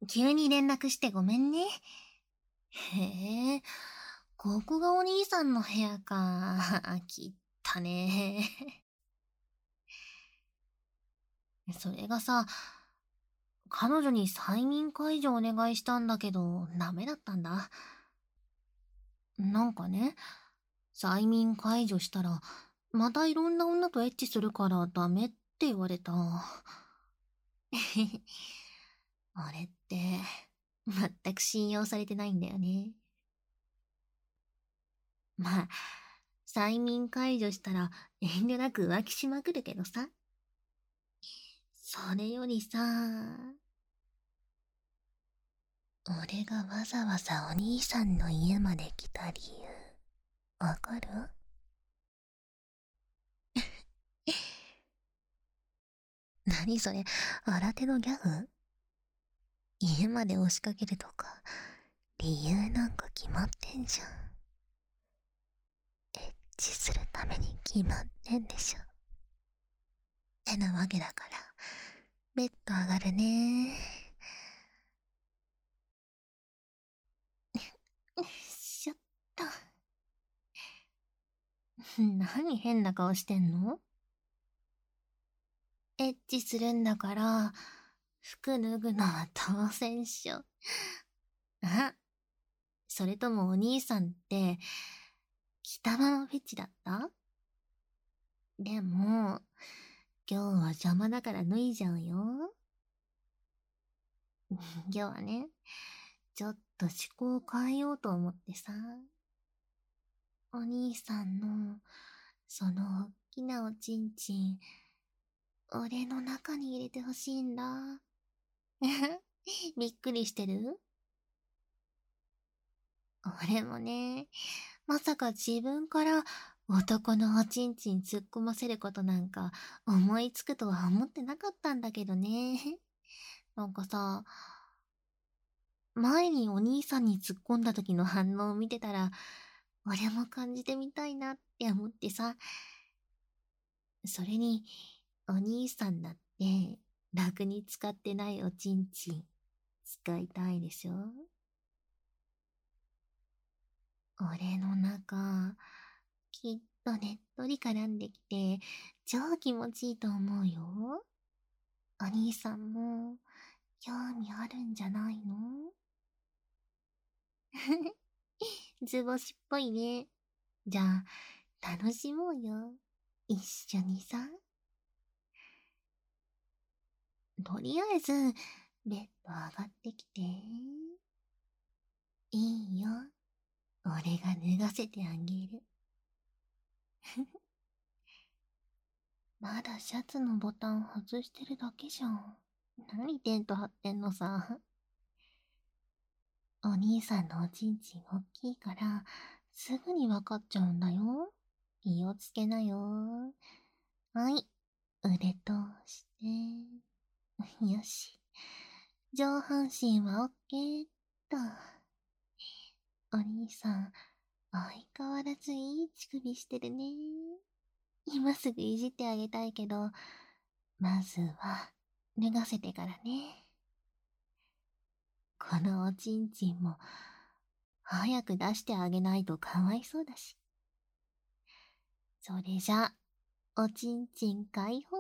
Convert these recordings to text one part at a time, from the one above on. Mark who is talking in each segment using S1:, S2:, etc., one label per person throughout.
S1: 急に連絡してごめんね。へえ、ここがお兄さんの部屋か。きったね。それがさ、彼女に催眠解除お願いしたんだけど、ダメだったんだ。なんかね、催眠解除したら、またいろんな女とエッチするからダメって言われた。あれって、全く信用されてないんだよね。まあ、催眠解除したら遠慮なく浮気しまくるけどさ。それよりさ、俺がわざわざお兄さんの家まで来た理由、わかる？何それ、新手のギャグ？家まで押しかけるとか、理由なんか決まってんじゃん。エッチするために決まってんでしょ。ってなわけだから、ベッド上がるね。しょっと。何変な顔してんの？エッチするんだから、服脱ぐのは当然っしょ。あ、それともお兄さんって、着たままフェチだった？でも、今日は邪魔だから脱いじゃうよ。今日はね、ちょっと思考を変えようと思ってさ。お兄さんの、そのおっきなおちんちん、俺の中に入れてほしいんだ。びっくりしてる？俺もね、まさか自分から男のおちんちん突っ込ませることなんか思いつくとは思ってなかったんだけどね。なんかさ、前にお兄さんに突っ込んだ時の反応を見てたら、俺も感じてみたいなって思ってさ。それに、お兄さんだって楽に使ってないおちんちん使いたいでしょ？俺の中、きっとねっとり絡んできて、超気持ちいいと思うよ。お兄さんも、興味あるんじゃないの？図星っぽいね。じゃあ、楽しもうよ。一緒にさ。とりあえず、ベッド上がってきて。いいよ。俺が脱がせてあげる。まだシャツのボタン外してるだけじゃん。何テント張ってんのさ。お兄さんのおちんちん大きいから、すぐにわかっちゃうんだよ。気をつけなよ。はい。腕通して。よし。上半身はオッケーっと。お兄さん、相変わらずいい乳首してるね。今すぐいじってあげたいけど、まずは、脱がせてからね。このおちんちんも、早く出してあげないとかわいそうだし。それじゃ、おちんちん解放。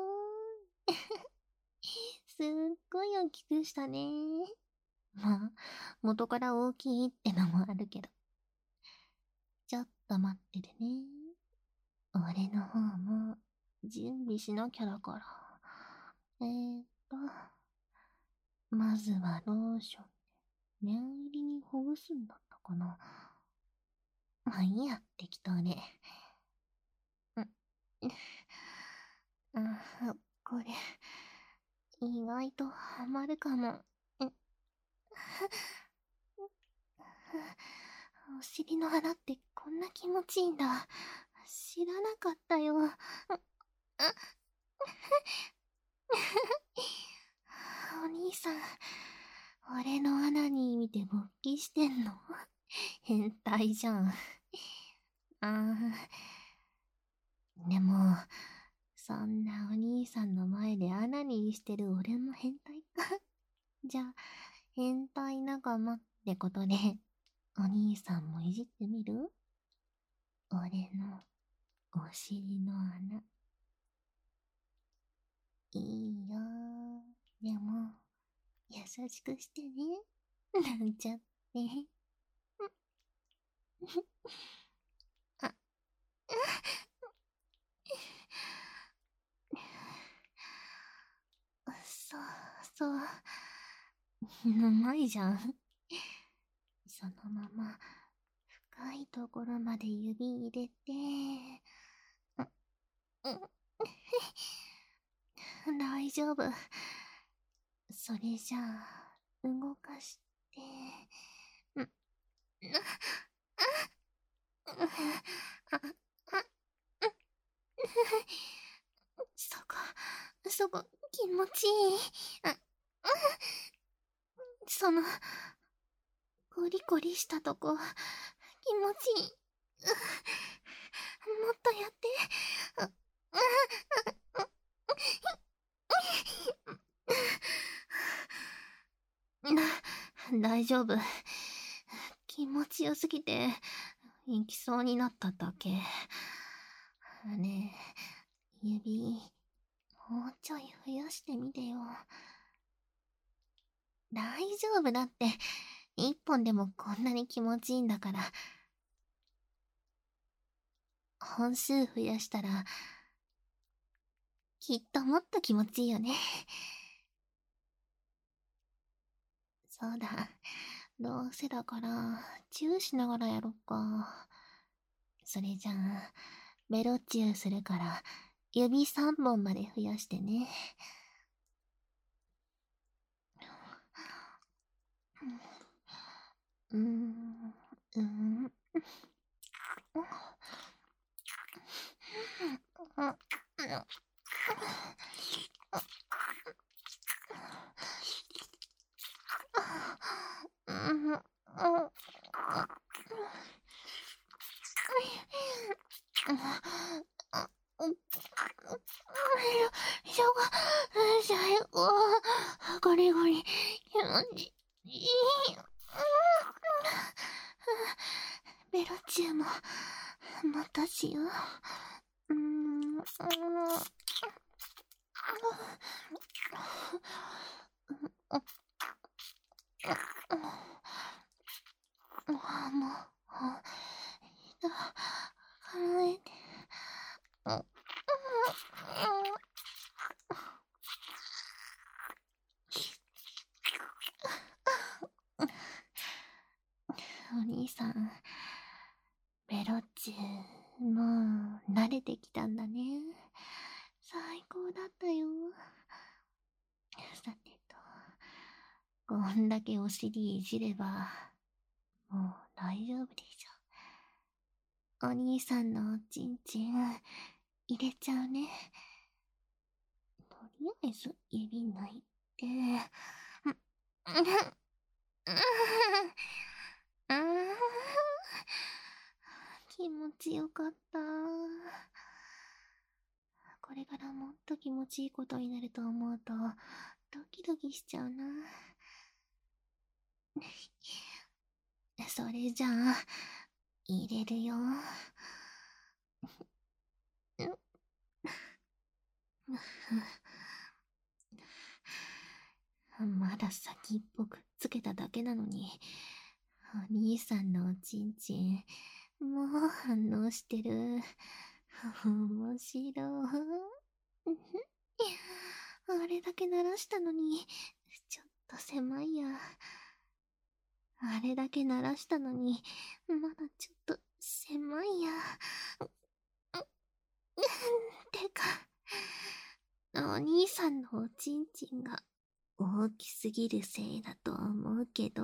S1: すっごい大きくしたね。まあ、元から大きいってのもあるけど。ちょっと待っててね。俺の方も、準備しなきゃだから。まずはローションで念入りにほぐすんだったかな。まあいいや、適当で。うん。これ、意外とハマるかも。うん。お尻の穴ってこんな気持ちいいんだ。知らなかったよ。お兄さん、俺の穴に見て勃起してんの？変態じゃん。あでも、そんなお兄さんの前で穴にしてる俺も変態か。じゃあ、 変態仲間ってことで、お兄さんもいじってみる？俺のお尻の穴。いいよ。でも、優しくしてね。なんちゃって。あ、そう、そう。うまいじゃん。そのまま、深いところまで指入れて、大丈夫。それじゃあ、動かして、ん、あ、そこ、そこ、気持ちいい。その、コリコリしたとこ、気持ちいい。もっとやって。大丈夫。気持ちよすぎて、行きそうになっただけ。ねえ、指、もうちょい増やしてみてよ。大丈夫だって。一本でもこんなに気持ちいいんだから。本数増やしたら、きっともっと気持ちいいよね。そうだ。どうせだから、チューしながらやろっか。それじゃあ、ベロチューするから、指3本まで増やしてね。うーん、うーん。最高。ゴリゴリ、気持ちいい。ベロチューも、またしよう。もう、離れて。お兄さん、ベロッチュもう慣れてきたんだね。最高だったよ。さてと、こんだけお尻いじれば、もう大丈夫でしょ。お兄さんのおちんちん入れちゃうね。とりあえず指抜いて、気持ちよかった。これからもっと気持ちいいことになると思うと、ドキドキしちゃうな。それじゃあ、入れるよ。まだ先っぽくっつけただけなのに、お兄さんのおちんちん、もう反応してる。面白い。あれだけ鳴らしたのに、ちょっと狭いや。あれだけ鳴らしたのに、まだちょっと狭いや。てか、お兄さんのおちんちんが大きすぎるせいだと思うけど、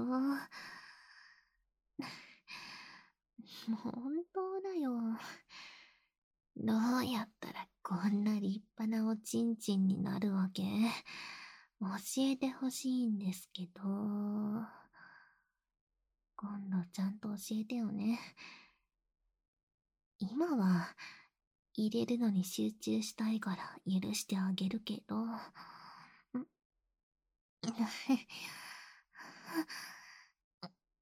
S1: 本当だよ。どうやったらこんな立派なおちんちんになるわけ？教えてほしいんですけど。今度ちゃんと教えてよね。今は入れるのに集中したいから許してあげるけど。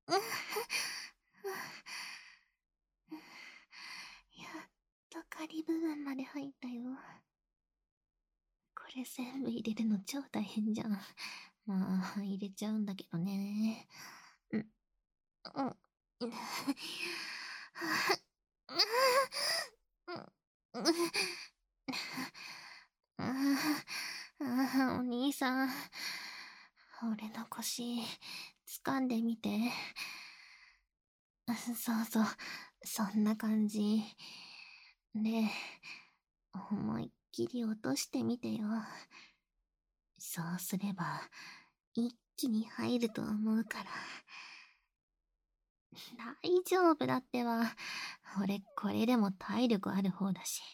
S1: やっと仮部分まで入ったよ。これ全部入れるの超大変じゃん。まあ、入れちゃうんだけどね。うん、うん、うん、お兄さん、俺の腰、掴んでみて。そうそう、そんな感じ。で、思いっきり落としてみてよ。そうすれば、一気に入ると思うから。大丈夫だってば。俺、これでも体力ある方だし。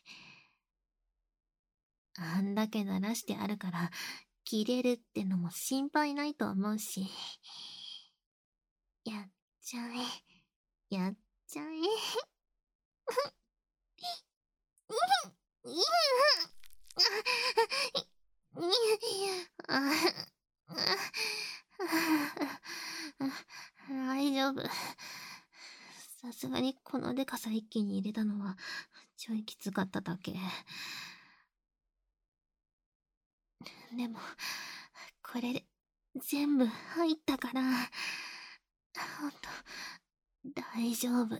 S1: あんだけ鳴らしてあるから、切れるってのも心配ないと思うし。やっちゃえ。やっちゃえ。大丈夫。さすがにこのデカさ一気に入れたのはちょいきつかっただけ。でも、これで全部入ったから、ほんと、大丈夫。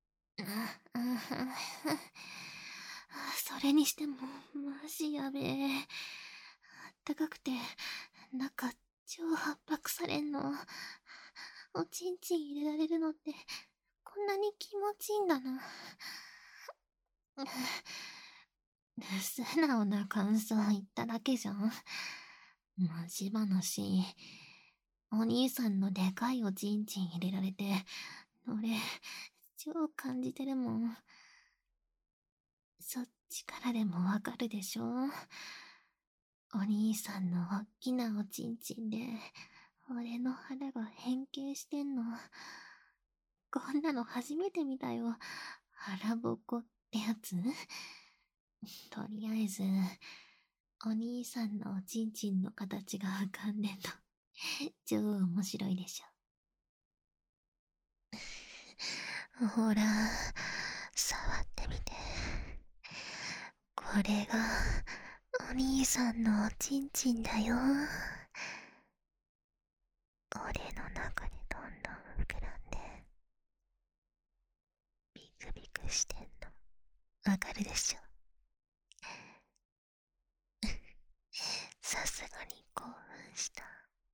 S1: それにしても、マジやべえ。あったかくて、中、超圧迫されんの。おちんちん入れられるのって、こんなに気持ちいいんだな。素直な感想言っただけじゃん。マジ話。お兄さんのでかいおちんちん入れられて、俺、超感じてるもん。そっちからでもわかるでしょ？お兄さんのおっきなおちんちんで、俺の腹が変形してんの。こんなの初めて見たよ。腹ぼこってやつ？とりあえず、お兄さんのおちんちんの形が浮かんでんの。超面白いでしょ。ほら、触ってみて。これが、お兄さんのおちんちんだよ。俺の中でどんどん膨らんで、ビクビクしてんの。わかるでしょ？さすがに興奮した。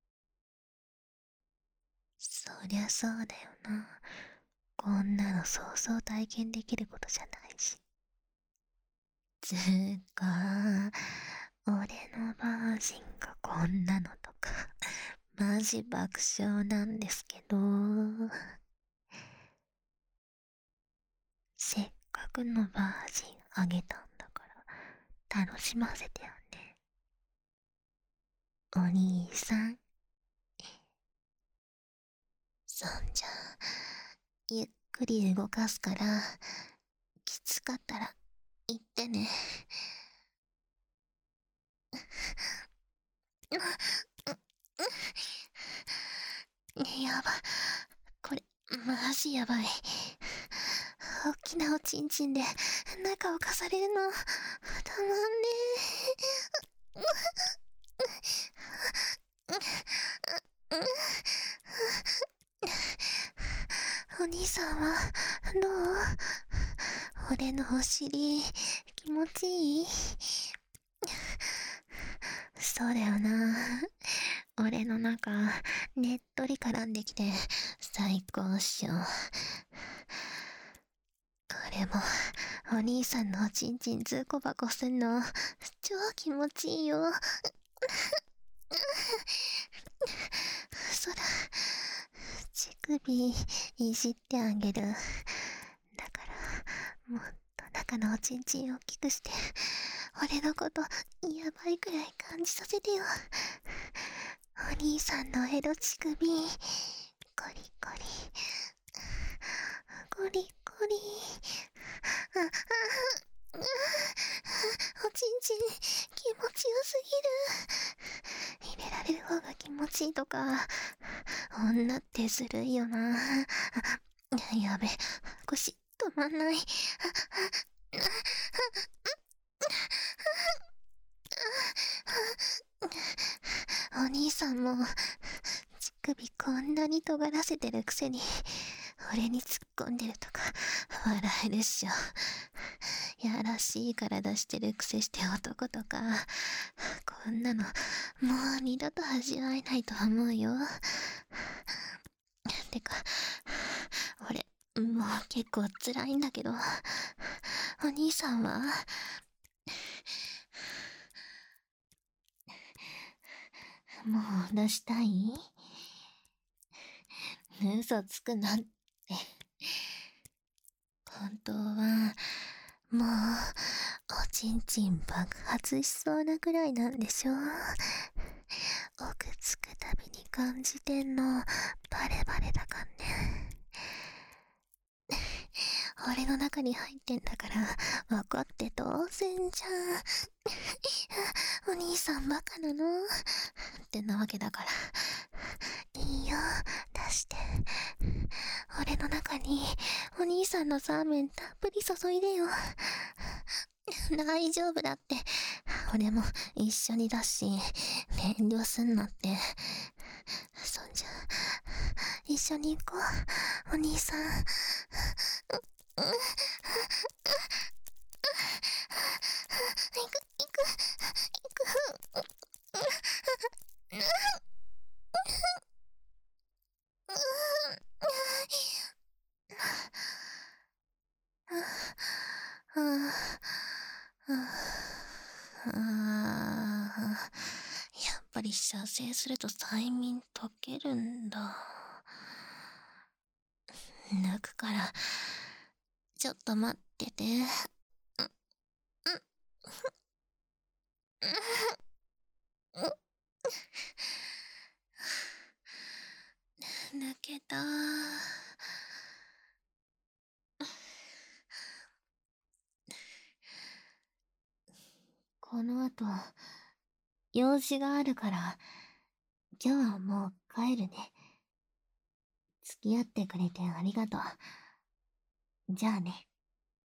S1: そりゃそうだよな。こんなのそうそう体験できることじゃないし。つーか、俺のバージンがこんなのとか、マジ爆笑なんですけど。せっかくのバージンあげたんだから、楽しませてよね。お兄さん。そんじゃ、ゆっくり動かすから、きつかったら言ってね。やば。これ、マジやばい。大きなおちんちんで中をかされるの、たまんねえ。お兄さんは、どう？俺のお尻、気持ちいい？そうだよな。俺の中、ねっとり絡んできて、最高っしょ。これも、お兄さんのおちんちんずこばこすんの、超気持ちいいよ。そら、乳首、いじってあげる。だから、もっと中のおちんちんを大きくして、俺のこと、やばいくらい感じさせてよ。お兄さんのエロ乳首、ゴリゴリ、ゴリゴリ、おちんちん、気持ちよすぎる。入れられる方が気持ちいいとか、 女ってずるいよな。やべ、腰止まんない。お兄さんも乳首こんなに尖らせてるくせに俺に突っ込んでるとか笑えるっしょ。やらしい体してるくせして男とかこんなのもう二度と味わえないと思うよ。てか俺もう結構辛いんだけど、お兄さんはもう出したい？嘘つくなんて。本当はもうおちんちん爆発しそうなくらいなんでしょ。奥つくたびに感じてんのバレバレだかんね。俺の中に入ってんだから分かって当然じゃん。お兄さんバカなのってなわけだから、いいよ出して。俺の中にお兄さんのサーメンたっぷり注いでよ。大丈夫だって、俺も一緒にだし遠慮すんなって。そんじゃ一緒に行こうお兄さん。行く行く行く。やっぱり射精すると催眠解けるんだ。抜くからちょっと待ってて。抜けた。この後用事があるから今日はもう帰るね。付き合ってくれてありがとう。じゃあね。